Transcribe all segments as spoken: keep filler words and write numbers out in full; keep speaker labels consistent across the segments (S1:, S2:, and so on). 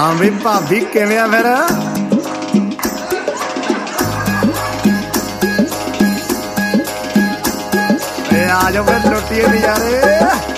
S1: हाँ भी भाभी किवें आ फिर आ जाओ फिर लुटिए नजारे।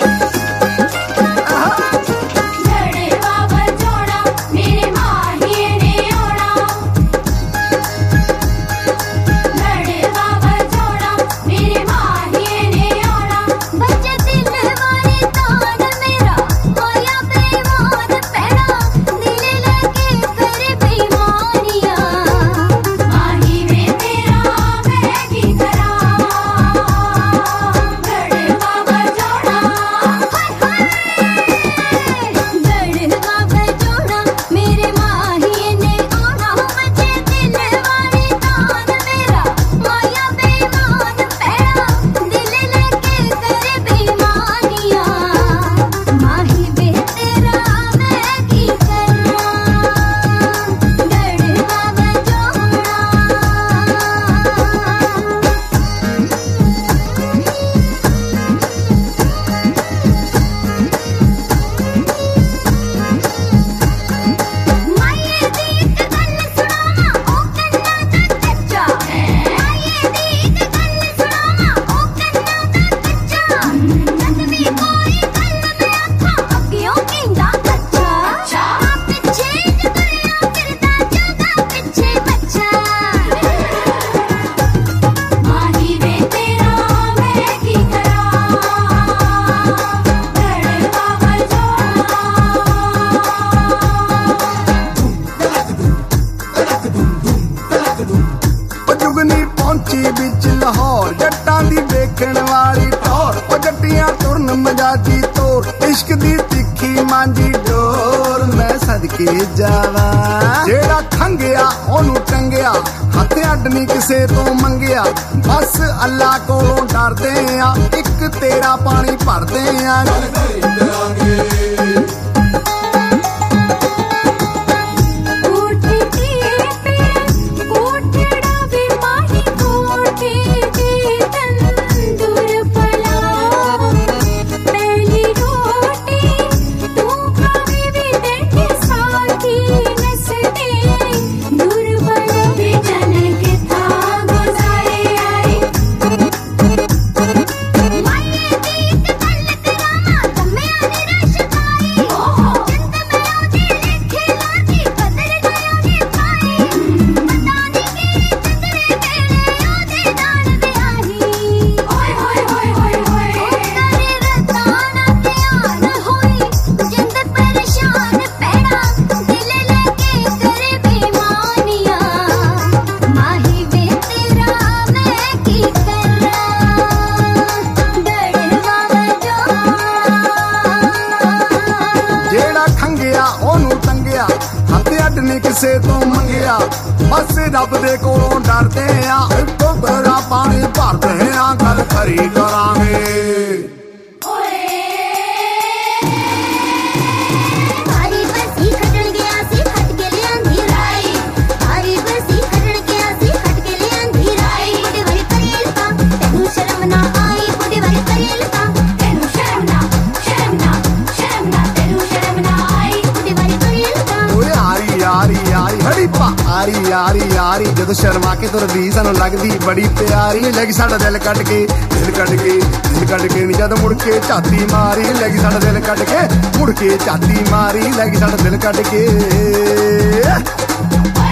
S1: लाहौर जट्टां दी देखण वाली टौर ओ जट्टियां तुरन मजाजी तोर इश्क दी तिखी मांजी डोर मैं सदके जावा जेड़ा खंगया ओनू टंगया हथ अड्ड नहीं किसे तो मंगया बस अल्लाह कोलों डरदे आ इक तेरा पानी भरदे आ किसे तो मंगया बस रब दे कोलों डरदे आ इको तेरा पानी भरदे आ गल खरी करांगे आरी यारी यारी जदों शर्मा के तुर दी सानू लगदी बड़ी प्यारी लगी साडा दिल कट के दिल कट के दिल कट के नी जदों मुड़ के झाती मारी लगी साडा दिल कट के मुड़ के झाती मारी लगी साडा दिल कट के